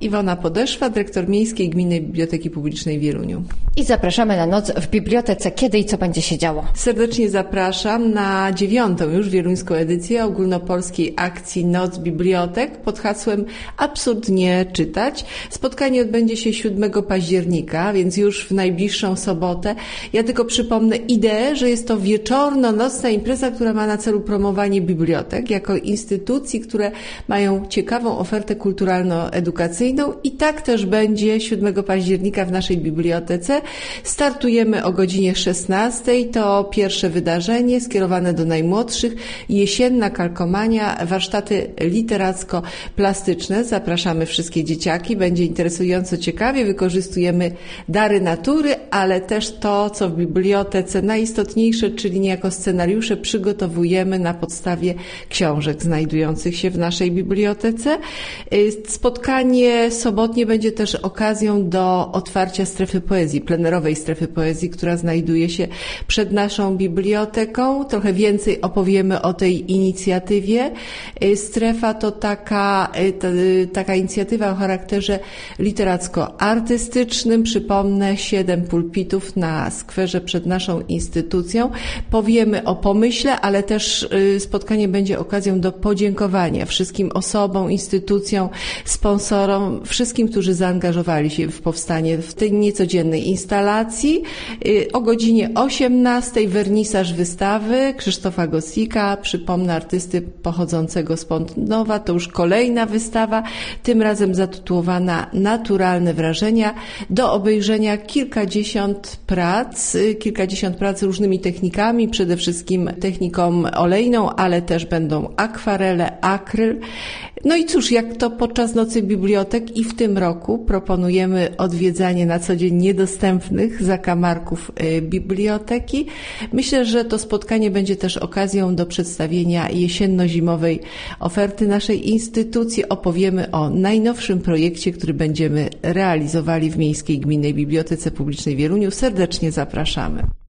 Iwona Podeszwa, dyrektor Miejskiej Gminnej Biblioteki Publicznej w Wieluniu. I zapraszamy na noc w bibliotece. Kiedy i co będzie się działo? Serdecznie zapraszam na 9. już wieluńską edycję ogólnopolskiej akcji Noc Bibliotek pod hasłem Absurd nie czytać. Spotkanie odbędzie się 7 października, więc już w najbliższą sobotę. Ja tylko przypomnę ideę, że jest to wieczorno-nocna impreza, która ma na celu promowanie bibliotek jako instytucji, które mają ciekawą ofertę kulturalno-edukacyjną. I tak też będzie 7 października w naszej bibliotece. Startujemy o godzinie 16. To pierwsze wydarzenie skierowane do najmłodszych. Jesienna kalkomania, warsztaty literacko-plastyczne. Zapraszamy wszystkie dzieciaki. Będzie interesująco ciekawie. Wykorzystujemy dary natury, ale też to, co w bibliotece najistotniejsze, czyli niejako scenariusze przygotowujemy na podstawie książek znajdujących się w naszej bibliotece. Spotkanie sobotnie będzie też okazją do otwarcia strefy poezji, plenerowej strefy poezji, która znajduje się przed naszą biblioteką. Trochę więcej opowiemy o tej inicjatywie. Strefa to taka inicjatywa o charakterze literacko-artystycznym. Przypomnę, 7 pulpitów na skwerze przed naszą instytucją. Powiemy o pomyśle, ale też spotkanie będzie okazją do podziękowania wszystkim osobom, instytucjom, sponsorom, wszystkim, którzy zaangażowali się w powstanie w tej niecodziennej instalacji. O godzinie 18 wernisaż wystawy Krzysztofa Gossika, przypomnę, artysty pochodzącego z Pątnowa. To już kolejna wystawa, tym razem zatytułowana Naturalne wrażenia. Do obejrzenia kilkadziesiąt prac różnymi technikami, przede wszystkim techniką olejną, ale też będą akwarele, akryl. No i cóż, jak to podczas Nocy Bibliotek i w tym roku proponujemy odwiedzanie na co dzień niedostępnych zakamarków biblioteki. Myślę, że to spotkanie będzie też okazją do przedstawienia jesienno-zimowej oferty naszej instytucji. Opowiemy o najnowszym projekcie, który będziemy realizowali w Miejskiej Gminnej Bibliotece Publicznej w Wieluniu. Serdecznie zapraszamy.